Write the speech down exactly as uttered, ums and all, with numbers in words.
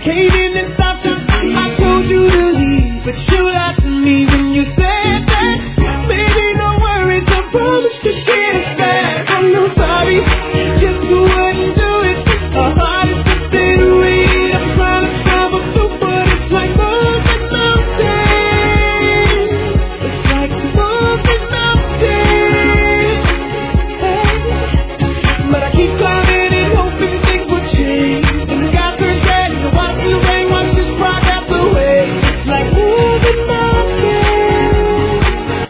came in and stopped us. I told you to leave, but you